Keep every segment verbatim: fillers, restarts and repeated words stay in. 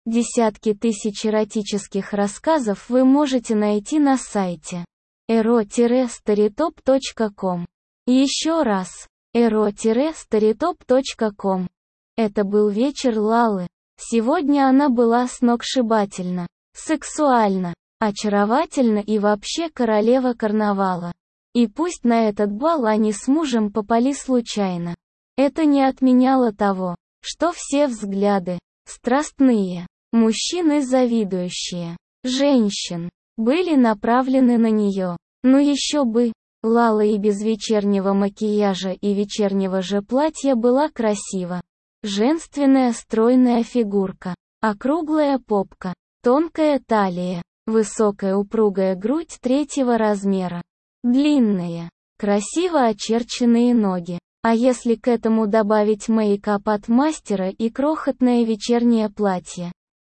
Десятки тысяч эротических рассказов вы можете найти на сайте эро старитоп точка ком. Еще раз, эро старитоп точка ком. Это был вечер Лалы. Сегодня она была сногсшибательна, сексуальна, очаровательна и вообще королева карнавала. И пусть на этот бал они с мужем попали случайно, это не отменяло того, что все взгляды, страстные, мужчины завидующие, женщин, были направлены на нее. Ну еще бы, Лала и без вечернего макияжа и вечернего же платья была красива. Женственная стройная фигурка, округлая попка, тонкая талия, высокая упругая грудь третьего размера, длинные, красиво очерченные ноги. А если к этому добавить мейкап от мастера и крохотное вечернее платье,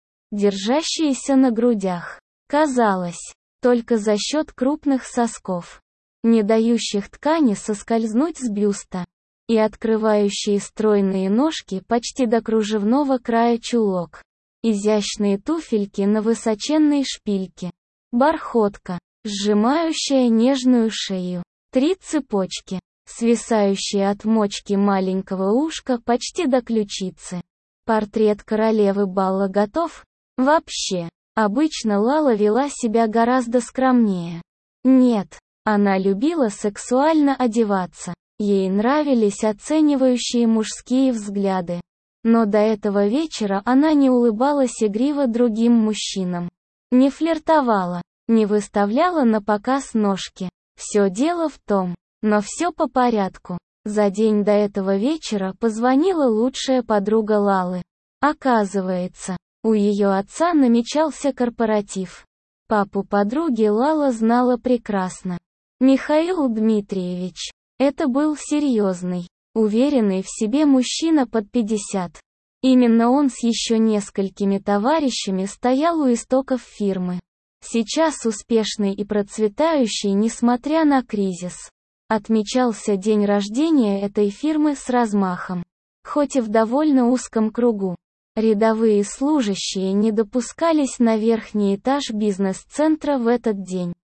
держащееся на грудях, казалось, только за счет крупных сосков, не дающих ткани соскользнуть с бюста, и открывающие стройные ножки почти до кружевного края чулок, изящные туфельки на высоченной шпильке, бархотка, сжимающая нежную шею, три цепочки, свисающие от мочки маленького ушка почти до ключицы. Портрет королевы балла готов? Вообще, обычно Лала вела себя гораздо скромнее. Нет, она любила сексуально одеваться. Ей нравились оценивающие мужские взгляды. Но до этого вечера она не улыбалась игриво другим мужчинам. Не флиртовала, не выставляла на показ ножки. Все дело в том, но все по порядку. За день до этого вечера позвонила лучшая подруга Лалы. Оказывается, у ее отца намечался корпоратив. Папу подруги Лала знала прекрасно. Михаил Дмитриевич. Это был серьезный, уверенный в себе мужчина под пятьдесят. Именно он с еще несколькими товарищами стоял у истоков фирмы. Сейчас успешный и процветающий, несмотря на кризис. Отмечался день рождения этой фирмы с размахом. Хоть и в довольно узком кругу. Рядовые служащие не допускались на верхний этаж бизнес-центра в этот день.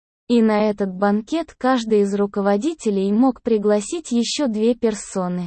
И на этот банкет каждый из руководителей мог пригласить еще две персоны.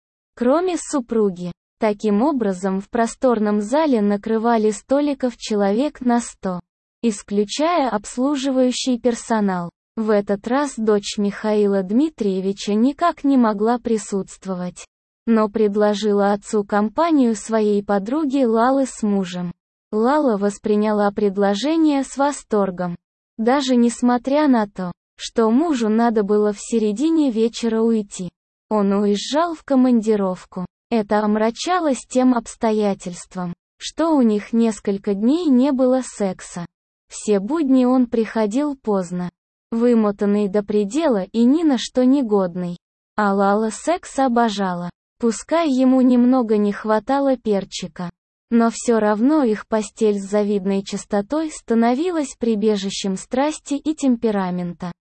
Кроме супруги. Таким образом в просторном зале накрывали столиков человек на сто. Исключая обслуживающий персонал. В этот раз дочь Михаила Дмитриевича никак не могла присутствовать. Но предложила отцу компанию своей подруги Лалы с мужем. Лала восприняла предложение с восторгом. Даже несмотря на то, что мужу надо было в середине вечера уйти. Он уезжал в командировку. Это омрачалось тем обстоятельством, что у них несколько дней не было секса. Все будни он приходил поздно, вымотанный до предела и ни на что не годный. А Лала секс обожала. Пускай ему немного не хватало перчика. Но все равно их постель с завидной частотой становилась прибежищем страсти и темперамента.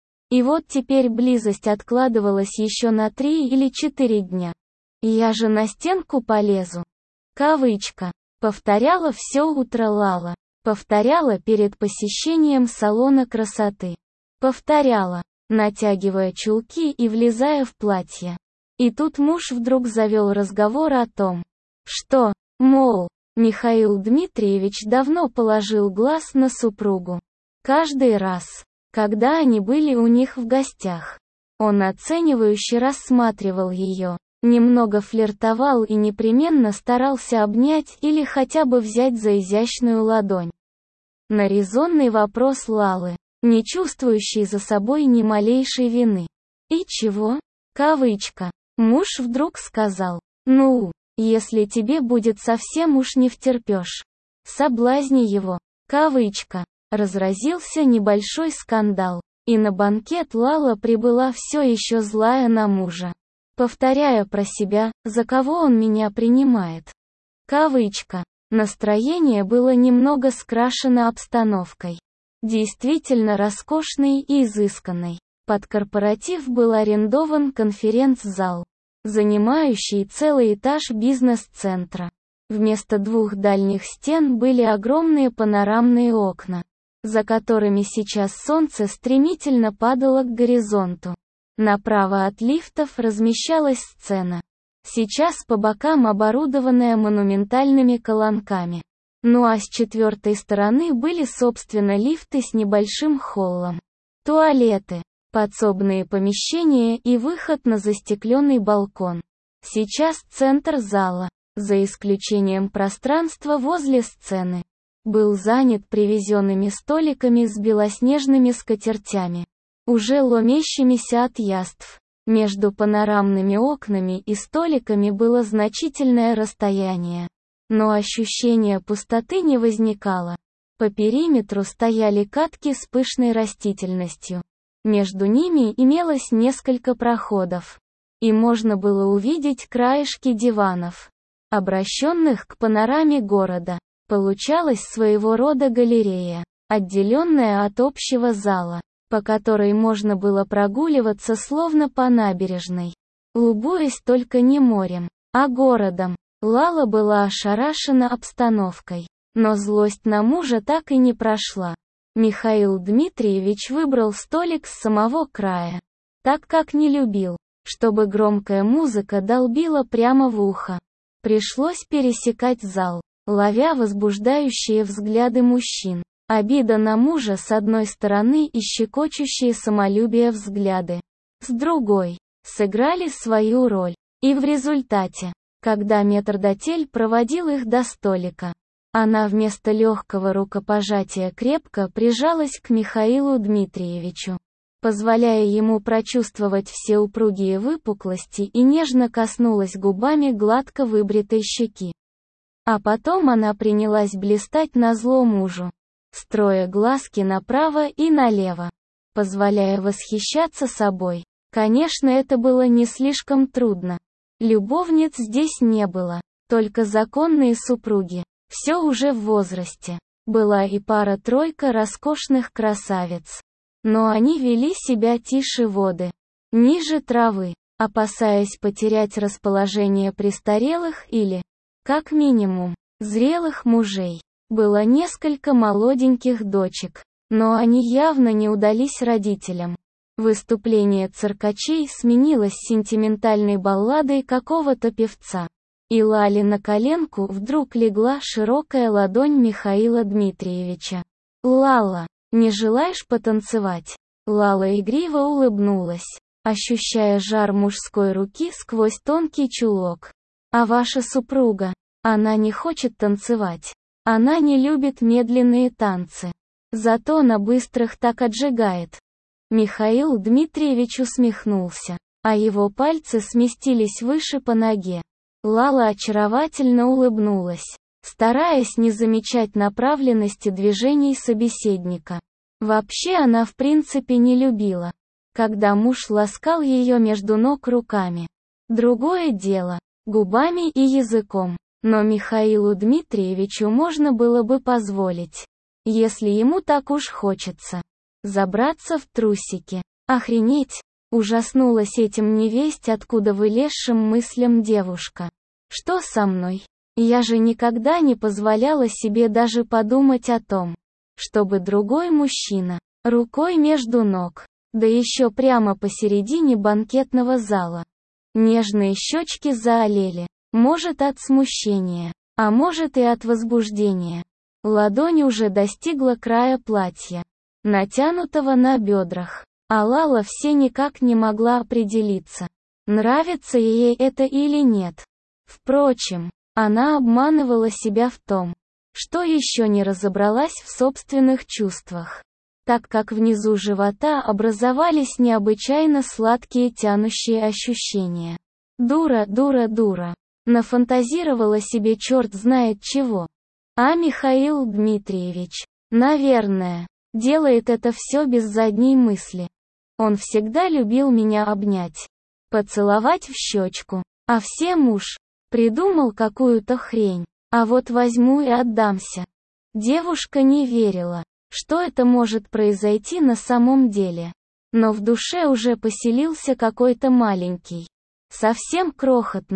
И вот теперь близость откладывалась еще на три или четыре дня. «Я же на стенку полезу». Кавычка. Повторяла все утро Лала. Повторяла перед посещением салона красоты. Повторяла, натягивая чулки и влезая в платье. И тут муж вдруг завел разговор о том, что, мол, Михаил Дмитриевич давно положил глаз на супругу. Каждый раз, когда они были у них в гостях, он оценивающе рассматривал ее, немного флиртовал и непременно старался обнять или хотя бы взять за изящную ладонь. На резонный вопрос Лалы, не чувствующей за собой ни малейшей вины. «И чего?» Кавычка. Муж вдруг сказал, «Ну, если тебе будет совсем уж не втерпешь. Соблазни его». Кавычка. Разразился небольшой скандал. И на банкет Лала прибыла все еще злая на мужа. Повторяя про себя, за кого он меня принимает. Кавычка. Настроение было немного скрашено обстановкой. Действительно роскошной и изысканной. Под корпоратив был арендован конференц-зал, занимающий целый этаж бизнес-центра. Вместо двух дальних стен были огромные панорамные окна, за которыми сейчас солнце стремительно падало к горизонту. Направо от лифтов размещалась сцена, сейчас по бокам оборудованная монументальными колонками. Ну а с четвертой стороны были собственно лифты с небольшим холлом, туалеты, подсобные помещения и выход на застекленный балкон. Сейчас центр зала, за исключением пространства возле сцены, был занят привезенными столиками с белоснежными скатертями, уже ломящимися от яств. Между панорамными окнами и столиками было значительное расстояние, но ощущение пустоты не возникало. По периметру стояли катки с пышной растительностью. Между ними имелось несколько проходов, и можно было увидеть краешки диванов, обращенных к панораме города. Получалась своего рода галерея, отделенная от общего зала, по которой можно было прогуливаться словно по набережной, любуясь только не морем, а городом. Лала была ошарашена обстановкой, но злость на мужа так и не прошла. Михаил Дмитриевич выбрал столик с самого края, так как не любил, чтобы громкая музыка долбила прямо в ухо. Пришлось пересекать зал, ловя возбуждающие взгляды мужчин. Обида на мужа с одной стороны и щекочущие самолюбие взгляды с другой сыграли свою роль. И в результате, когда метрдотель проводил их до столика, она вместо легкого рукопожатия крепко прижалась к Михаилу Дмитриевичу, позволяя ему прочувствовать все упругие выпуклости, и нежно коснулась губами гладко выбритой щеки. А потом она принялась блистать назло мужу, строя глазки направо и налево, позволяя восхищаться собой. Конечно, это было не слишком трудно. Любовниц здесь не было, только законные супруги, все уже в возрасте. Была и пара-тройка роскошных красавиц, но они вели себя тише воды, ниже травы, опасаясь потерять расположение престарелых или, как минимум, зрелых мужей. Было несколько молоденьких дочек, но они явно не удались родителям. Выступление циркачей сменилось сентиментальной балладой какого-то певца. И Лале на коленку вдруг легла широкая ладонь Михаила Дмитриевича. «Лала, не желаешь потанцевать?» Лала игриво улыбнулась, ощущая жар мужской руки сквозь тонкий чулок. «А ваша супруга? Она не хочет танцевать. Она не любит медленные танцы. Зато на быстрых так отжигает». Михаил Дмитриевич усмехнулся, а его пальцы сместились выше по ноге. Лала очаровательно улыбнулась, стараясь не замечать направленности движений собеседника. Вообще она в принципе не любила, когда муж ласкал ее между ног руками. Другое дело, губами и языком. Но Михаилу Дмитриевичу можно было бы позволить, если ему так уж хочется, забраться в трусики. Охренеть! Ужаснулась этим невесть откуда вылезшим мыслям девушка. Что со мной? Я же никогда не позволяла себе даже подумать о том, чтобы другой мужчина, рукой между ног, да еще прямо посередине банкетного зала. Нежные щечки заолели, может от смущения, а может и от возбуждения. Ладонь уже достигла края платья, натянутого на бедрах. А Лала все никак не могла определиться, нравится ей это или нет. Впрочем, она обманывала себя в том, что еще не разобралась в собственных чувствах, так как внизу живота образовались необычайно сладкие тянущие ощущения. Дура, дура, дура. Нафантазировала себе черт знает чего. А Михаил Дмитриевич, наверное, делает это все без задней мысли. Он всегда любил меня обнять, поцеловать в щечку, а все муж придумал какую-то хрень, а вот возьму и отдамся. Девушка не верила, что это может произойти на самом деле, но в душе уже поселился какой-то маленький, совсем крохотный,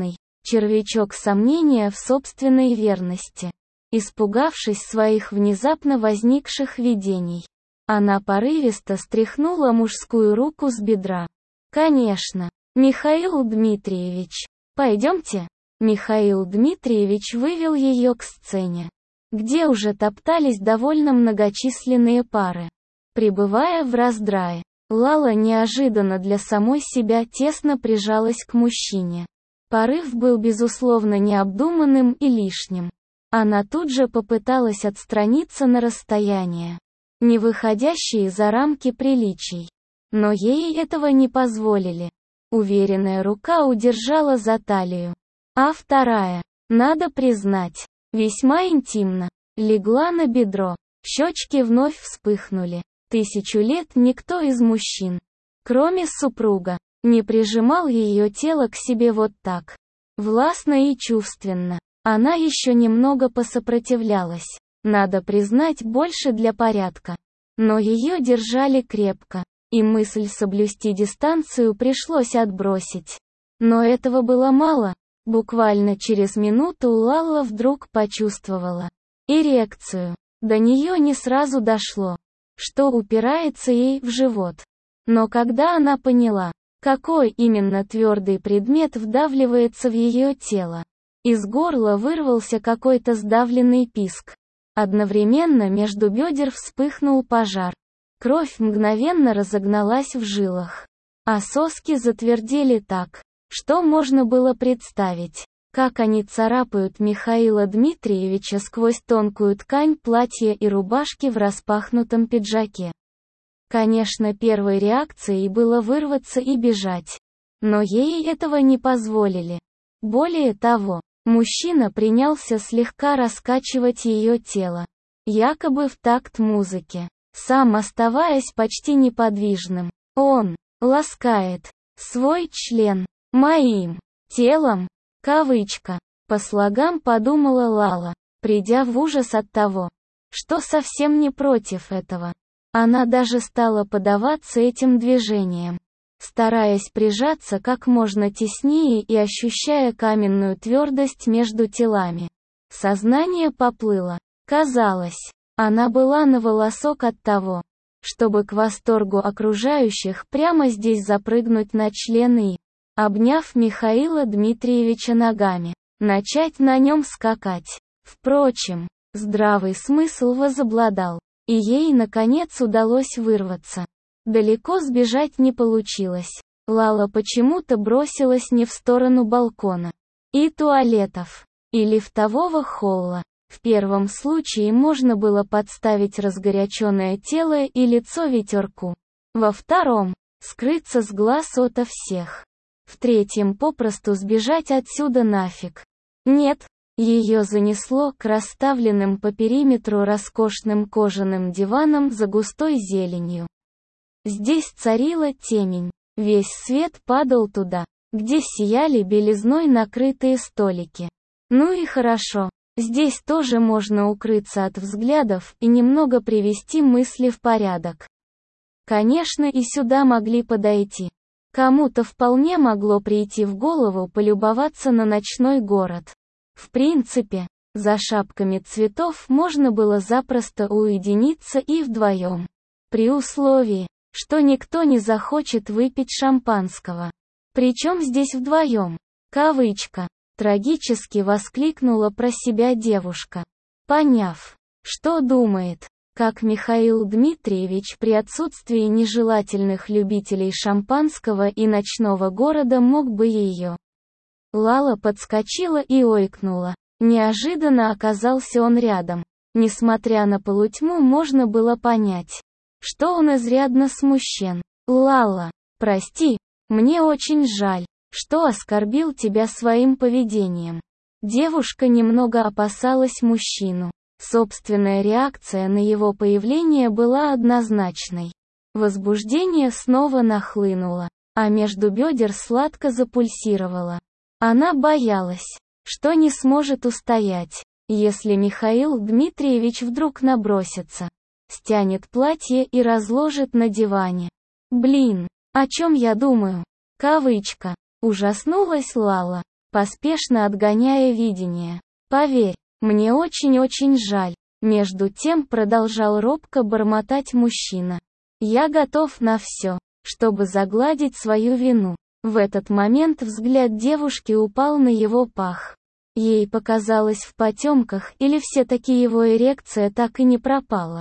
червячок сомнения в собственной верности. Испугавшись своих внезапно возникших видений, она порывисто стряхнула мужскую руку с бедра. «Конечно, Михаил Дмитриевич, пойдемте». Михаил Дмитриевич вывел ее к сцене, где уже топтались довольно многочисленные пары. Пребывая в раздрае, Лала неожиданно для самой себя тесно прижалась к мужчине. Порыв был безусловно необдуманным и лишним. Она тут же попыталась отстраниться на расстояние, не выходящие за рамки приличий. Но ей этого не позволили. Уверенная рука удержала за талию. А вторая, надо признать, весьма интимно, легла на бедро. Щечки вновь вспыхнули. Тысячу лет никто из мужчин, кроме супруга, не прижимал ее тело к себе вот так, властно и чувственно. Она еще немного посопротивлялась, надо признать, больше для порядка. Но ее держали крепко, и мысль соблюсти дистанцию пришлось отбросить. Но этого было мало. Буквально через минуту Лала вдруг почувствовала эрекцию. До нее не сразу дошло, что упирается ей в живот. Но когда она поняла, какой именно твердый предмет вдавливается в ее тело, из горла вырвался какой-то сдавленный писк. Одновременно между бедер вспыхнул пожар. Кровь мгновенно разогналась в жилах, а соски затвердели так, что можно было представить, как они царапают Михаила Дмитриевича сквозь тонкую ткань платья и рубашки в распахнутом пиджаке. Конечно, первой реакцией было вырваться и бежать. Но ей этого не позволили. Более того, мужчина принялся слегка раскачивать ее тело, якобы в такт музыке, сам оставаясь почти неподвижным. Он ласкает свой член моим телом, кавычка, по слогам подумала Лала, придя в ужас от того, что совсем не против этого. Она даже стала поддаваться этим движениям, стараясь прижаться как можно теснее и ощущая каменную твердость между телами. Сознание поплыло. Казалось, она была на волосок от того, чтобы к восторгу окружающих прямо здесь запрыгнуть на член и, обняв Михаила Дмитриевича ногами, начать на нем скакать. Впрочем, здравый смысл возобладал, и ей наконец удалось вырваться. Далеко сбежать не получилось. Лала почему-то бросилась не в сторону балкона и туалетов, и лифтового холла. В первом случае можно было подставить разгоряченное тело и лицо ветерку. Во втором — скрыться с глаз ото всех. В третьем попросту сбежать отсюда нафиг. Нет, ее занесло к расставленным по периметру роскошным кожаным диванам за густой зеленью. Здесь царила темень, весь свет падал туда, где сияли белизной накрытые столики. Ну и хорошо, здесь тоже можно укрыться от взглядов и немного привести мысли в порядок. Конечно, и сюда могли подойти. Кому-то вполне могло прийти в голову полюбоваться на ночной город. В принципе, за шапками цветов можно было запросто уединиться и вдвоем. При условии, что никто не захочет выпить шампанского. Причем здесь вдвоем? Кавычка. Трагически воскликнула про себя девушка. Поняв, что думает, как Михаил Дмитриевич при отсутствии нежелательных любителей шампанского и ночного города мог бы ее. Лала подскочила и ойкнула. Неожиданно оказался он рядом. Несмотря на полутьму, можно было понять, что он изрядно смущен. «Лала, прости, мне очень жаль, что оскорбил тебя своим поведением». Девушка немного опасалась мужчину. Собственная реакция на его появление была однозначной. Возбуждение снова нахлынуло, а между бедер сладко запульсировало. Она боялась, что не сможет устоять, если Михаил Дмитриевич вдруг набросится, стянет платье и разложит на диване. «Блин, о чем я думаю?» Кавычка. Ужаснулась Лала, поспешно отгоняя видение. «Поверь, мне очень-очень жаль», — между тем продолжал робко бормотать мужчина. «Я готов на все, чтобы загладить свою вину». В этот момент взгляд девушки упал на его пах. Ей показалось в потемках, или все-таки его эрекция так и не пропала.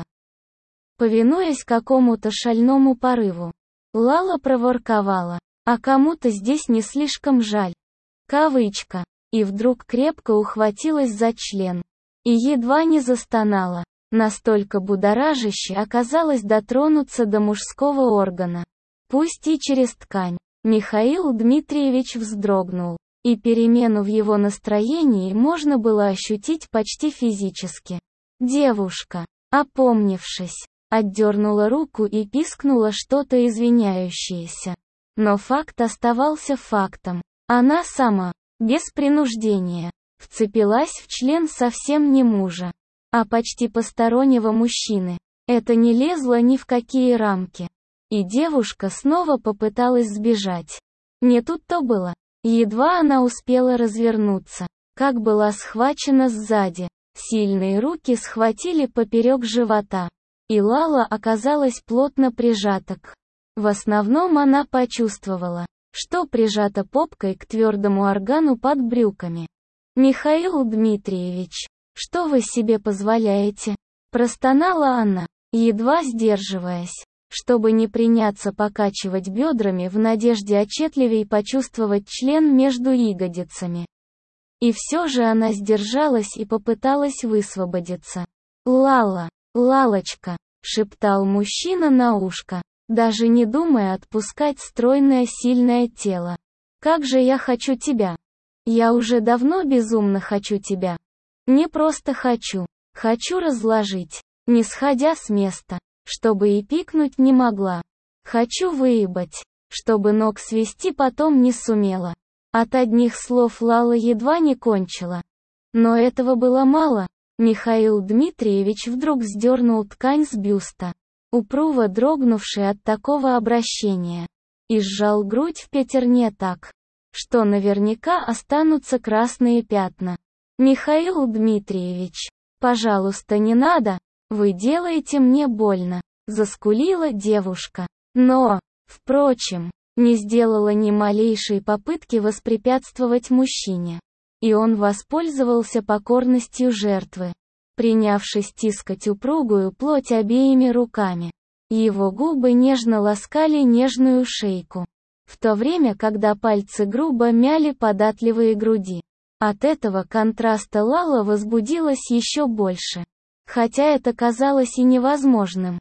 Повинуясь какому-то шальному порыву, Лала проворковала: «А кому-то здесь не слишком жаль». Кавычка. И вдруг крепко ухватилась за член. И едва не застонала. Настолько будоражаще оказалось дотронуться до мужского органа. Пусть и через ткань. Михаил Дмитриевич вздрогнул. И перемену в его настроении можно было ощутить почти физически. Девушка, опомнившись, отдернула руку и пискнула что-то извиняющееся. Но факт оставался фактом. Она сама, без принуждения, вцепилась в член совсем не мужа, а почти постороннего мужчины. Это не лезло ни в какие рамки. И девушка снова попыталась сбежать. Не тут-то было. Едва она успела развернуться, как была схвачена сзади. Сильные руки схватили поперек живота. И Лала оказалась плотно прижата к. В основном она почувствовала, что прижата попкой к твердому органу под брюками. «Михаил Дмитриевич, что вы себе позволяете?» Простонала она, едва сдерживаясь, чтобы не приняться покачивать бедрами в надежде отчетливее почувствовать член между ягодицами. И все же она сдержалась и попыталась высвободиться. «Лала, Лалочка», — шептал мужчина на ушко, даже не думая отпускать стройное сильное тело. «Как же я хочу тебя! Я уже давно безумно хочу тебя. Не просто хочу, хочу разложить, не сходя с места, чтобы и пикнуть не могла. Хочу выебать, чтобы ног свести потом не сумела». От одних слов Лала едва не кончила. Но этого было мало. Михаил Дмитриевич вдруг сдернул ткань с бюста, упруго дрогнувший от такого обращения, и сжал грудь в пятерне так, что наверняка останутся красные пятна. «Михаил Дмитриевич, пожалуйста, не надо, вы делаете мне больно», — заскулила девушка. Но, впрочем, не сделала ни малейшей попытки воспрепятствовать мужчине. И он воспользовался покорностью жертвы, принявшись тискать упругую плоть обеими руками. Его губы нежно ласкали нежную шейку, в то время когда пальцы грубо мяли податливые груди. От этого контраста Лала возбудилась еще больше, хотя это казалось и невозможным.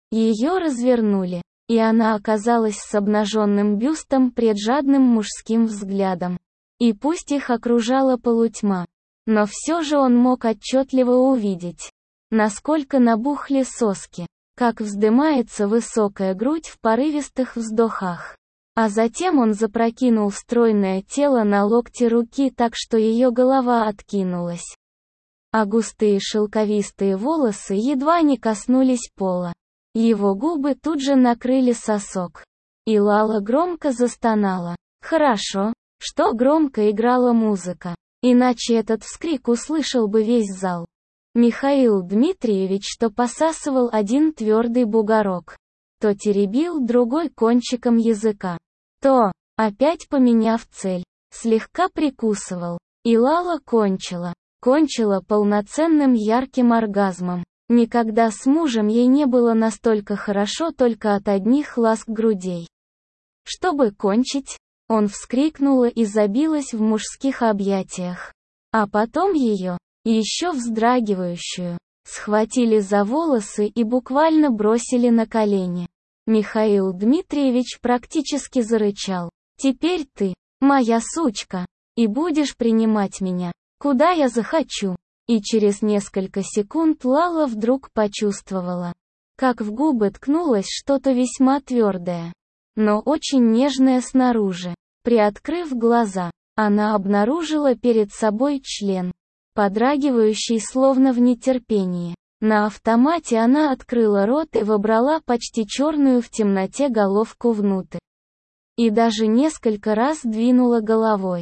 Ее развернули, и она оказалась с обнаженным бюстом пред жадным мужским взглядом. И пусть их окружала полутьма, но все же он мог отчетливо увидеть, насколько набухли соски, как вздымается высокая грудь в порывистых вздохах. А затем он запрокинул стройное тело на локти руки так, что ее голова откинулась. А густые шелковистые волосы едва не коснулись пола. Его губы тут же накрыли сосок. И Лала громко застонала. Хорошо, что громко играла музыка, иначе этот вскрик услышал бы весь зал. Михаил Дмитриевич то посасывал один твердый бугорок, то теребил другой кончиком языка, то, опять поменяв цель, слегка прикусывал. И Лала кончила, кончила полноценным ярким оргазмом. Никогда с мужем ей не было настолько хорошо только от одних ласк грудей. Чтобы кончить, он вскрикнула и забилась в мужских объятиях. А потом ее, еще вздрагивающую, схватили за волосы и буквально бросили на колени. Михаил Дмитриевич практически зарычал. «Теперь ты, моя сучка, и будешь принимать меня, куда я захочу». И через несколько секунд Лала вдруг почувствовала, как в губы ткнулось что-то весьма твердое, но очень нежное снаружи. Приоткрыв глаза, она обнаружила перед собой член, подрагивающий словно в нетерпении. На автомате она открыла рот и вобрала почти черную в темноте головку внутрь. И даже несколько раз двинула головой.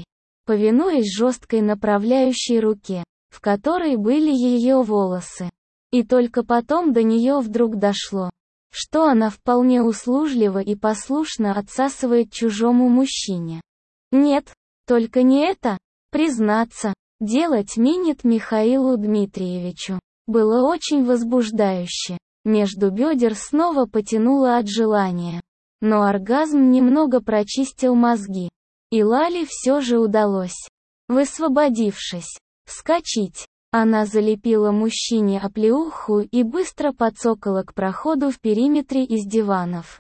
повинуясь жесткой направляющей руке, в которой были ее волосы. И только потом до нее вдруг дошло, что она вполне услужливо и послушно отсасывает чужому мужчине. Нет, только не это, признаться, делать минет Михаилу Дмитриевичу было очень возбуждающе. Между бедер снова потянуло от желания. Но оргазм немного прочистил мозги. И Лале все же удалось, высвободившись, вскочить. Она залепила мужчине оплеуху и быстро подцокала к проходу в периметре из диванов,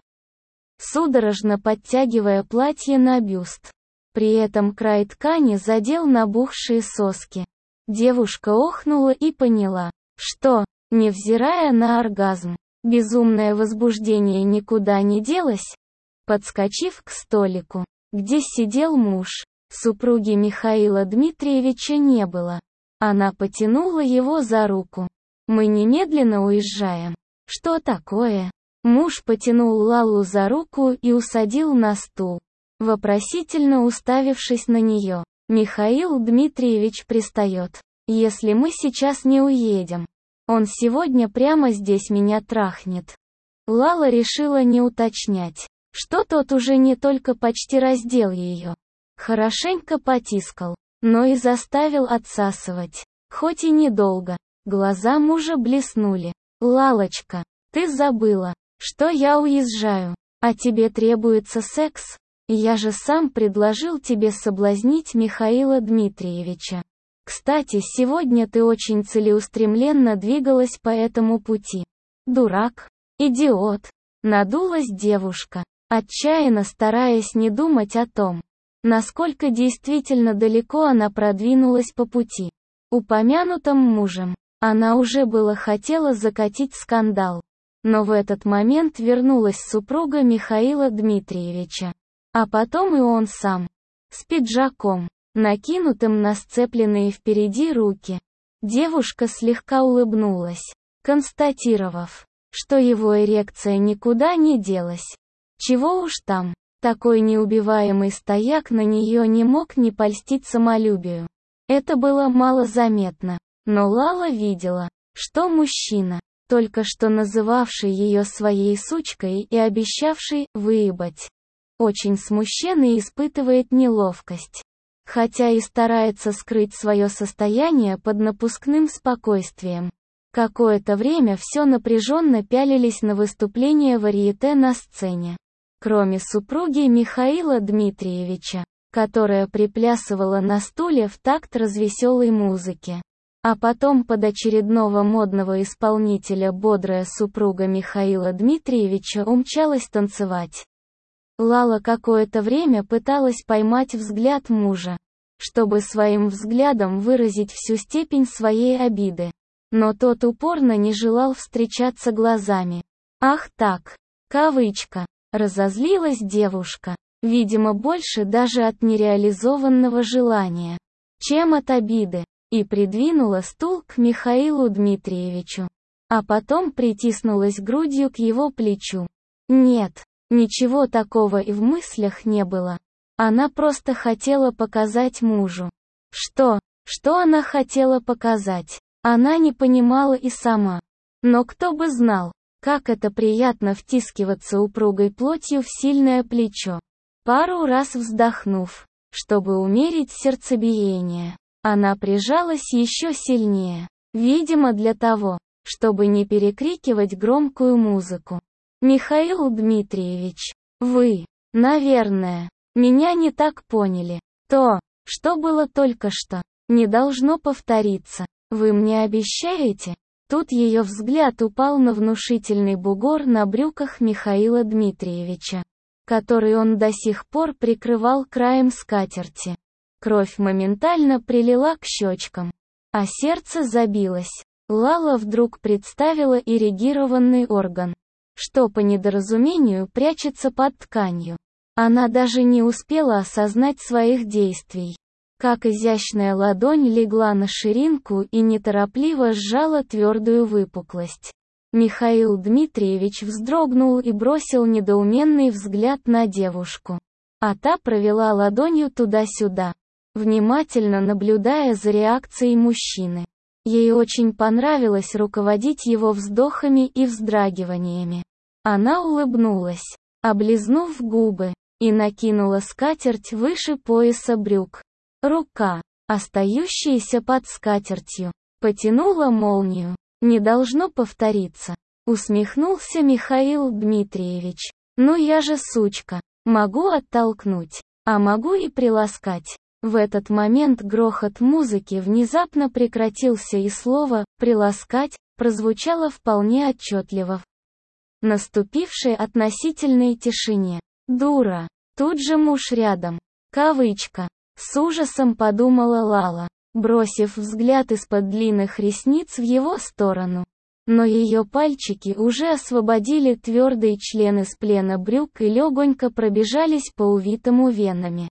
судорожно подтягивая платье на бюст. При этом край ткани задел набухшие соски. Девушка охнула и поняла, что, невзирая на оргазм, безумное возбуждение никуда не делось. Подскочив к столику, где сидел муж, супруги Михаила Дмитриевича не было. Она потянула его за руку. «Мы немедленно уезжаем». «Что такое?» Муж потянул Лалу за руку и усадил на стул, вопросительно уставившись на нее. «Михаил Дмитриевич пристает. Если мы сейчас не уедем, он сегодня прямо здесь меня трахнет». Лала решила не уточнять, что тот уже не только почти раздел ее, хорошенько потискал, но и заставил отсасывать, хоть и недолго. Глаза мужа блеснули. «Лалочка, ты забыла, что я уезжаю, а тебе требуется секс? Я же сам предложил тебе соблазнить Михаила Дмитриевича. Кстати, сегодня ты очень целеустремленно двигалась по этому пути». «Дурак, идиот», надулась девушка, отчаянно стараясь не думать о том, насколько действительно далеко она продвинулась по пути, упомянутым мужем. Она уже было хотела закатить скандал. Но в этот момент вернулась супруга Михаила Дмитриевича. А потом и он сам. С пиджаком, накинутым на сцепленные впереди руки. Девушка слегка улыбнулась, констатировав, что его эрекция никуда не делась. Чего уж там, такой неубиваемый стояк на нее не мог не польстить самолюбию. Это было малозаметно, но Лала видела, что мужчина, только что называвший ее своей сучкой и обещавший выебать, очень смущен и испытывает неловкость. Хотя и старается скрыть свое состояние под напускным спокойствием. Какое-то время все напряженно пялились на выступление варьете на сцене. Кроме супруги Михаила Дмитриевича, которая приплясывала на стуле в такт развеселой музыке. А потом под очередного модного исполнителя бодрая супруга Михаила Дмитриевича умчалась танцевать. Лала какое-то время пыталась поймать взгляд мужа, чтобы своим взглядом выразить всю степень своей обиды. Но тот упорно не желал встречаться глазами. «Ах так, кавычка», разозлилась девушка, видимо больше даже от нереализованного желания, чем от обиды. И придвинула стул к Михаилу Дмитриевичу. А потом притиснулась грудью к его плечу. Нет, ничего такого и в мыслях не было. Она просто хотела показать мужу. Что? Что она хотела показать? Она не понимала и сама. Но кто бы знал, как это приятно втискиваться упругой плотью в сильное плечо. Пару раз вздохнув, чтобы умерить сердцебиение, она прижалась еще сильнее, видимо для того, чтобы не перекрикивать громкую музыку. «Михаил Дмитриевич, вы, наверное, меня не так поняли. То, что было только что, не должно повториться. Вы мне обещаете?» Тут ее взгляд упал на внушительный бугор на брюках Михаила Дмитриевича, который он до сих пор прикрывал краем скатерти. Кровь моментально прилила к щечкам, а сердце забилось. Лала вдруг представила эрегированный орган, что по недоразумению прячется под тканью. Она даже не успела осознать своих действий. Как изящная ладонь легла на ширинку и неторопливо сжала твердую выпуклость. Михаил Дмитриевич вздрогнул и бросил недоуменный взгляд на девушку. А та провела ладонью туда-сюда, внимательно наблюдая за реакцией мужчины. Ей очень понравилось руководить его вздохами и вздрагиваниями. Она улыбнулась, облизнув губы, и накинула скатерть выше пояса брюк. Рука, остающаяся под скатертью, потянула молнию. «Не должно повториться», — усмехнулся Михаил Дмитриевич. «Ну я же сучка, могу оттолкнуть, а могу и приласкать». В этот момент грохот музыки внезапно прекратился, и слово «приласкать» прозвучало вполне отчетливо в наступившей относительной тишине. «Дура! Тут же муж рядом!» Кавычка. С ужасом подумала Лала, бросив взгляд из-под длинных ресниц в его сторону. Но ее пальчики уже освободили твердый член из плена брюк и легонько пробежались по увитому венами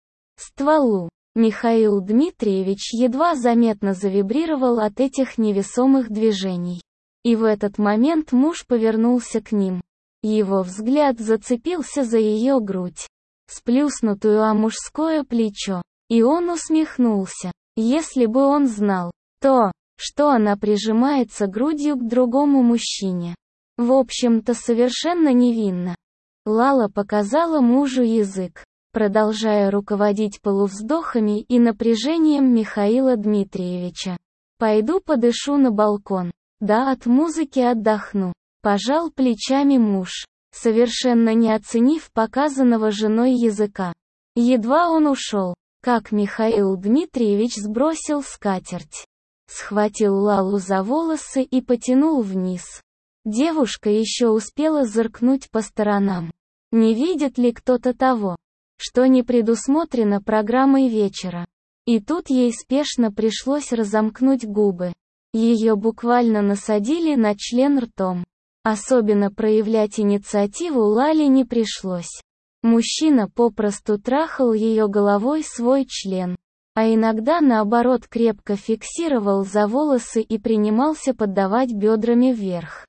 стволу. Михаил Дмитриевич едва заметно завибрировал от этих невесомых движений. И в этот момент муж повернулся к ним. Его взгляд зацепился за ее грудь, сплюснутую о мужское плечо, и он усмехнулся. Если бы он знал то, что она прижимается грудью к другому мужчине. В общем-то совершенно невинно. Лала показала мужу язык, продолжая руководить полувздохами и напряжением Михаила Дмитриевича. «Пойду подышу на балкон. Да, от музыки отдохну», — пожал плечами муж, совершенно не оценив показанного женой языка. Едва он ушел, как Михаил Дмитриевич сбросил скатерть, схватил Лалу за волосы и потянул вниз. Девушка еще успела зыркнуть по сторонам. Не видит ли кто-то того, что не предусмотрено программой вечера. И тут ей спешно пришлось разомкнуть губы. Ее буквально насадили на член ртом. Особенно проявлять инициативу Лале не пришлось. Мужчина попросту трахал ее головой свой член, а иногда наоборот крепко фиксировал за волосы и принимался поддавать бедрами вверх,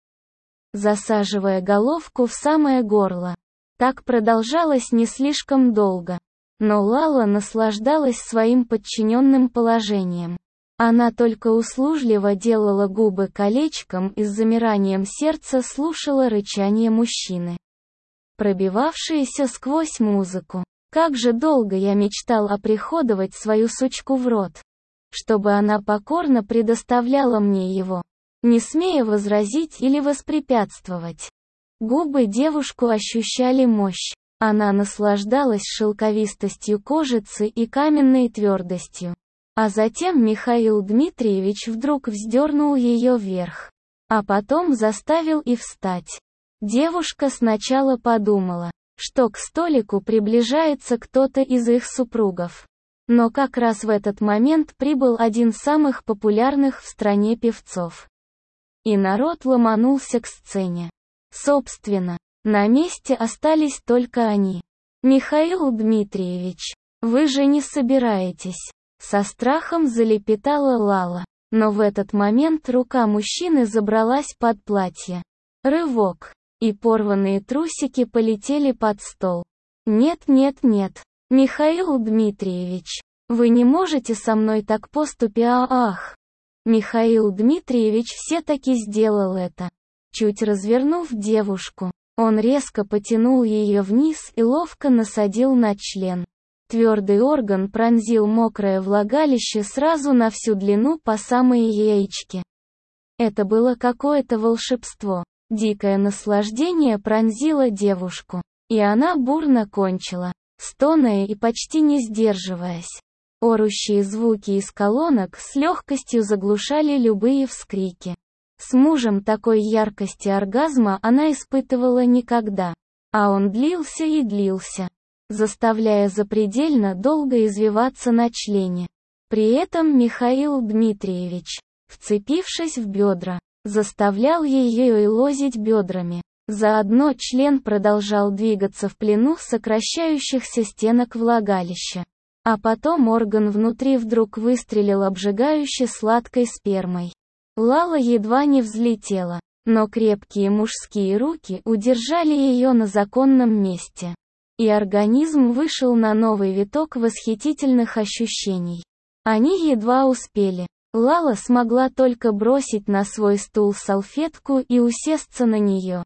засаживая головку в самое горло. Так продолжалось не слишком долго. Но Лала наслаждалась своим подчиненным положением. Она только услужливо делала губы колечком и с замиранием сердца слушала рычание мужчины, пробивавшееся сквозь музыку. Как же долго я мечтал оприходовать свою сучку в рот, чтобы она покорно предоставляла мне его, не смея возразить или воспрепятствовать. Губы девушку ощущали мощь. Она наслаждалась шелковистостью кожицы и каменной твердостью. А затем Михаил Дмитриевич вдруг вздернул ее вверх, а потом заставил и встать. Девушка сначала подумала, что к столику приближается кто-то из их супругов. Но как раз в этот момент прибыл один из самых популярных в стране певцов. И народ ломанулся к сцене. Собственно, на месте остались только они. «Михаил Дмитриевич, вы же не собираетесь?» Со страхом залепетала Лала. Но в этот момент рука мужчины забралась под платье. Рывок. И порванные трусики полетели под стол. «Нет, нет, нет. Михаил Дмитриевич, вы не можете со мной так поступить, ах!» Михаил Дмитриевич все-таки сделал это. Чуть развернув девушку, он резко потянул ее вниз и ловко насадил на член. Твердый орган пронзил мокрое влагалище сразу на всю длину по самые яички. Это было какое-то волшебство. Дикое наслаждение пронзило девушку, и она бурно кончила, стоная и почти не сдерживаясь. Орущие звуки из колонок с легкостью заглушали любые вскрики. С мужем такой яркости оргазма она испытывала никогда. А он длился и длился, заставляя запредельно долго извиваться на члене. При этом Михаил Дмитриевич, вцепившись в бедра, заставлял ее елозить бедрами. Заодно член продолжал двигаться в плену сокращающихся стенок влагалища. А потом орган внутри вдруг выстрелил обжигающе сладкой спермой. Лала едва не взлетела, но крепкие мужские руки удержали ее на законном месте. и организм вышел на новый виток восхитительных ощущений. Они едва успели. Лала смогла только бросить на свой стул салфетку и усесться на нее.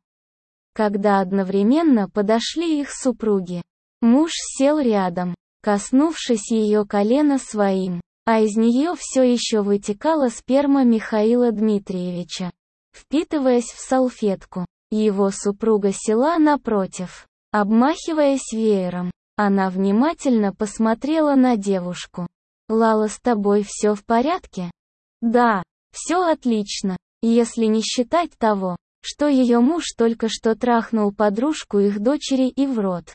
Когда одновременно подошли их супруги. Муж сел рядом, коснувшись ее колена своим, а из нее все еще вытекала сперма Михаила Дмитриевича. Впитываясь в салфетку, его супруга села напротив, обмахиваясь веером. Она внимательно посмотрела на девушку. «Лала, с тобой все в порядке?» «Да, все отлично, если не считать того, что ее муж только что трахнул подружку их дочери и в рот.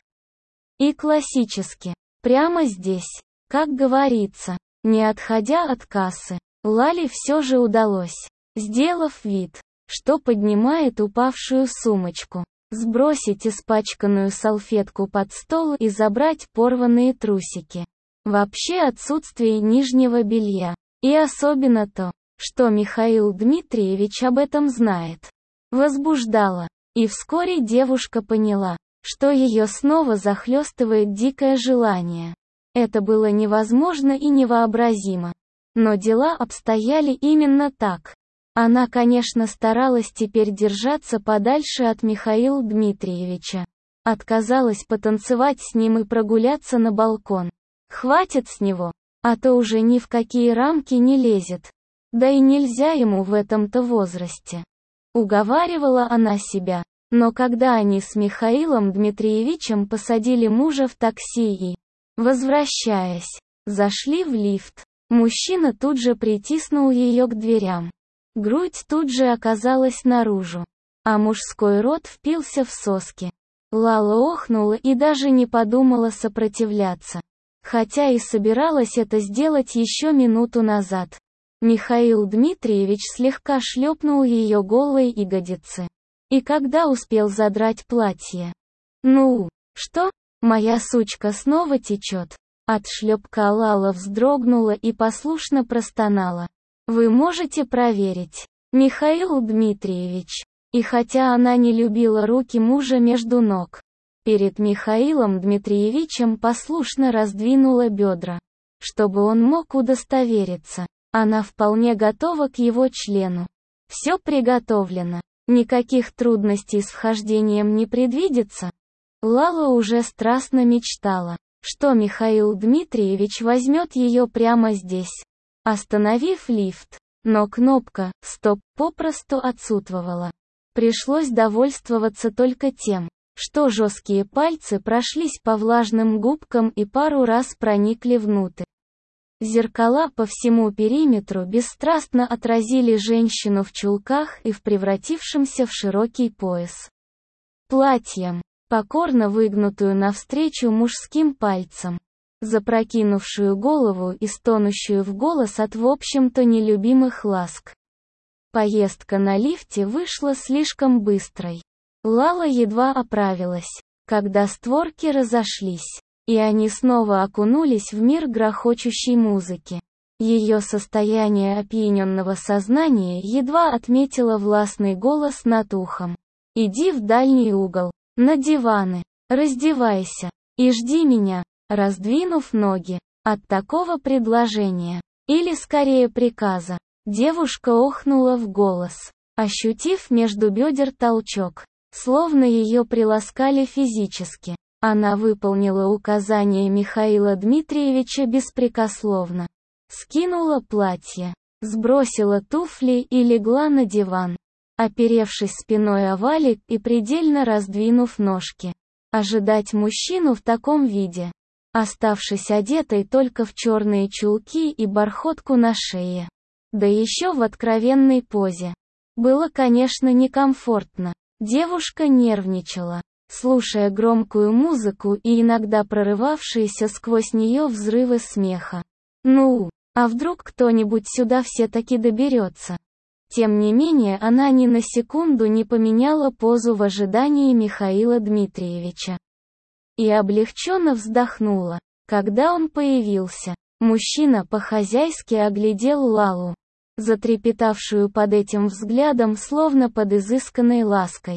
И классически, прямо здесь, как говорится, не отходя от кассы, Лале все же удалось, сделав вид, что поднимает упавшую сумочку, сбросить испачканную салфетку под стол и забрать порванные трусики. Вообще отсутствие нижнего белья. И особенно то, что Михаил Дмитриевич об этом знает. Возбуждало. И вскоре девушка поняла, что ее снова захлестывает дикое желание. Это было невозможно и невообразимо. Но дела обстояли именно так. Она, конечно, старалась теперь держаться подальше от Михаила Дмитриевича. Отказалась потанцевать с ним и прогуляться на балкон. Хватит с него, а то уже ни в какие рамки не лезет. Да и нельзя ему в этом-то возрасте. Уговаривала она себя. Но когда они с Михаилом Дмитриевичем посадили мужа в такси и, возвращаясь, зашли в лифт, мужчина тут же притиснул ее к дверям. Грудь тут же оказалась наружу, а мужской рот впился в соски. Лала охнула и даже не подумала сопротивляться. Хотя и собиралась это сделать еще минуту назад. Михаил Дмитриевич слегка шлепнул ее голые ягодицы. И когда успел задрать платье? «Ну, что? Моя сучка снова течет?» От шлепка Лала вздрогнула и послушно простонала. «Вы можете проверить, Михаил Дмитриевич?» И хотя она не любила руки мужа между ног, перед Михаилом Дмитриевичем послушно раздвинула бедра, чтобы он мог удостовериться. Она вполне готова к его члену. Все приготовлено. Никаких трудностей с вхождением не предвидится. Лала уже страстно мечтала, что Михаил Дмитриевич возьмет ее прямо здесь, остановив лифт. Но кнопка «Стоп» попросту отсутствовала. Пришлось довольствоваться только тем, что жесткие пальцы прошлись по влажным губкам и пару раз проникли внутрь. Зеркала по всему периметру бесстрастно отразили женщину в чулках и в превратившемся в широкий пояс платьем, покорно выгнутую навстречу мужским пальцам, запрокинувшую голову и стонущую в голос от в общем-то нелюбимых ласк. Поездка на лифте вышла слишком быстрой. Лала едва оправилась, когда створки разошлись, и они снова окунулись в мир грохочущей музыки. Ее состояние опьяненного сознания едва отметило властный голос над ухом. «Иди в дальний угол, на диваны, раздевайся, и жди меня», раздвинув ноги. От такого предложения, или скорее приказа, девушка охнула в голос, ощутив между бедер толчок, словно ее приласкали физически. Она выполнила указание Михаила Дмитриевича беспрекословно. Скинула платье, сбросила туфли и легла на диван, оперевшись спиной о валик и предельно раздвинув ножки. Ожидать мужчину в таком виде, оставшись одетой только в черные чулки и бархотку на шее, да еще в откровенной позе, было, конечно, некомфортно. Девушка нервничала, слушая громкую музыку и иногда прорывавшиеся сквозь нее взрывы смеха. Ну, а вдруг кто-нибудь сюда все-таки доберется? Тем не менее, она ни на секунду не поменяла позу в ожидании Михаила Дмитриевича. И облегченно вздохнула, когда он появился. Мужчина по-хозяйски оглядел Лалу, затрепетавшую под этим взглядом словно под изысканной лаской.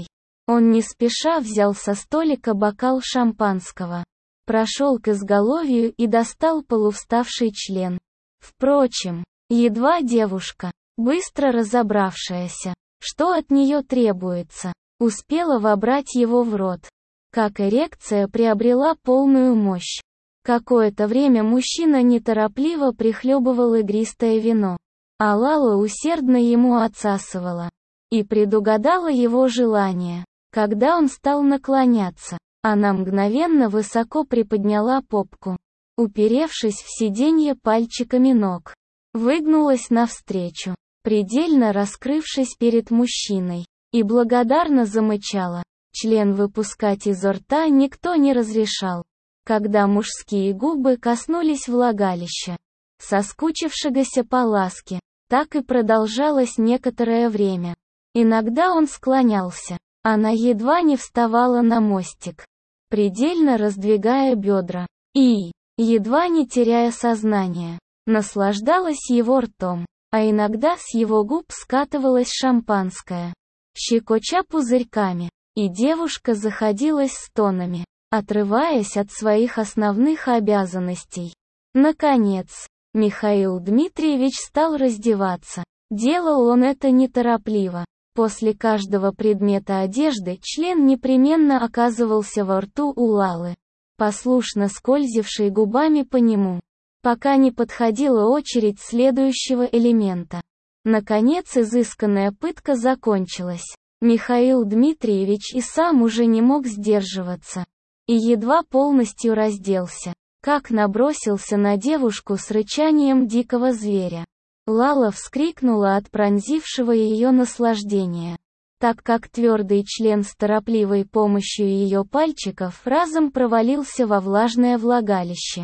Он не спеша взял со столика бокал шампанского, прошел к изголовью и достал полувставший член. Впрочем, едва девушка, быстро разобравшаяся, что от нее требуется, успела вобрать его в рот, как эрекция приобрела полную мощь. Какое-то время мужчина неторопливо прихлебывал игристое вино, а Лала усердно ему отсасывала и предугадала его желание. Когда он стал наклоняться, она мгновенно высоко приподняла попку, уперевшись в сиденье пальчиками ног, выгнулась навстречу, предельно раскрывшись перед мужчиной, и благодарно замычала. Член выпускать изо рта никто не разрешал. Когда мужские губы коснулись влагалища, соскучившегося по ласке, так и продолжалось некоторое время. Иногда он склонялся, она едва не вставала на мостик, предельно раздвигая бедра, и, едва не теряя сознание, наслаждалась его ртом, а иногда с его губ скатывалось шампанское, щекоча пузырьками, и девушка заходилась стонами, отрываясь от своих основных обязанностей. Наконец, Михаил Дмитриевич стал раздеваться. Делал он это неторопливо. После каждого предмета одежды член непременно оказывался во рту у Лалы, послушно скользившей губами по нему, пока не подходила очередь следующего элемента. Наконец изысканная пытка закончилась. Михаил Дмитриевич и сам уже не мог сдерживаться, и едва полностью разделся, как набросился на девушку с рычанием дикого зверя. Лала вскрикнула от пронзившего ее наслаждения, так как твердый член с торопливой помощью ее пальчиков разом провалился во влажное влагалище.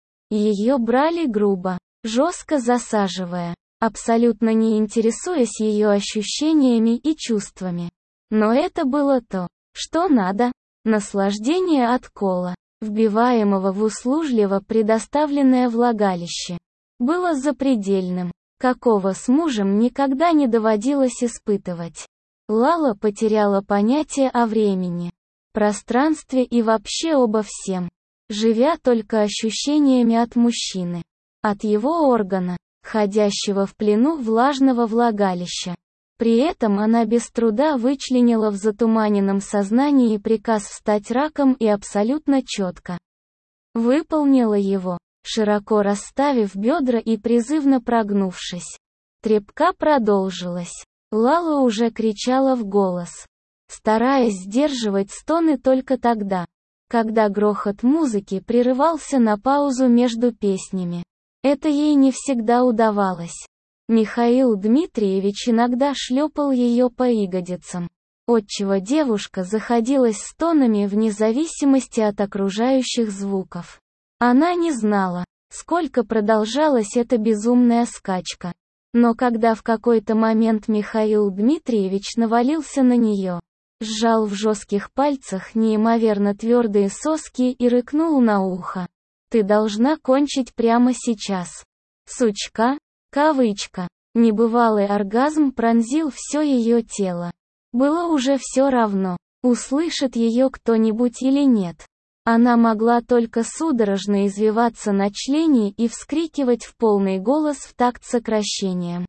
Ее брали грубо, жестко засаживая, абсолютно не интересуясь ее ощущениями и чувствами. Но это было то, что надо. Наслаждение от кола, вбиваемого в услужливо предоставленное влагалище, было запредельным, какого с мужем никогда не доводилось испытывать. Лала потеряла понятие о времени, пространстве и вообще обо всем, живя только ощущениями от мужчины, от его органа, ходящего в плену влажного влагалища. При этом она без труда вычленила в затуманенном сознании приказ встать раком и абсолютно четко выполнила его, широко расставив бедра и призывно прогнувшись. Трепка продолжилась. Лала уже кричала в голос, стараясь сдерживать стоны только тогда, когда грохот музыки прерывался на паузу между песнями. Это ей не всегда удавалось. Михаил Дмитриевич иногда шлепал ее по ягодицам, отчего девушка заходилась стонами вне зависимости от окружающих звуков. Она не знала, сколько продолжалась эта безумная скачка. Но когда в какой-то момент Михаил Дмитриевич навалился на нее, сжал в жестких пальцах неимоверно твердые соски и рыкнул на ухо: «Ты должна кончить прямо сейчас, сучка!» Кавычка. Небывалый оргазм пронзил все ее тело. Было уже все равно, услышит ее кто-нибудь или нет. Она могла только судорожно извиваться на члене и вскрикивать в полный голос в такт сокращением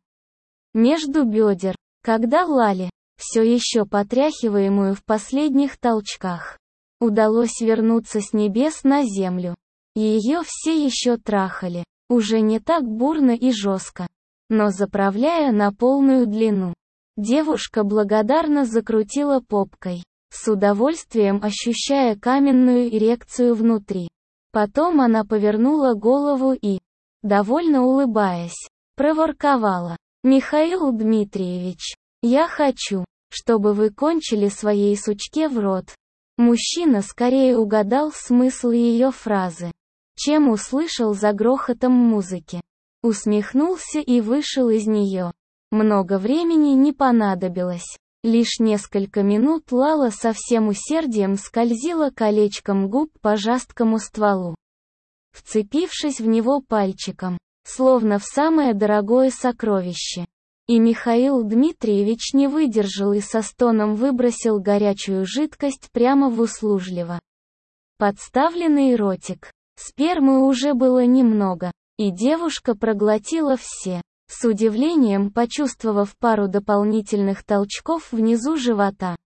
между бедер, когда Лале, все еще потряхиваемую в последних толчках, удалось вернуться с небес на землю. Ее все еще трахали, уже не так бурно и жестко, но заправляя на полную длину. Девушка благодарно закрутила попкой, с удовольствием ощущая каменную эрекцию внутри. Потом она повернула голову и, довольно улыбаясь, проворковала: «Михаил Дмитриевич, я хочу, чтобы вы кончили своей сучке в рот». Мужчина скорее угадал смысл ее фразы, чем услышал за грохотом музыки. Усмехнулся и вышел из нее. Много времени не понадобилось. Лишь несколько минут Лала со всем усердием скользила колечком губ по жесткому стволу, вцепившись в него пальчиком, словно в самое дорогое сокровище. И Михаил Дмитриевич не выдержал и со стоном выбросил горячую жидкость прямо в услужливо подставленный ротик. Спермы уже было немного, и девушка проглотила все, с удивлением почувствовав пару дополнительных толчков внизу живота.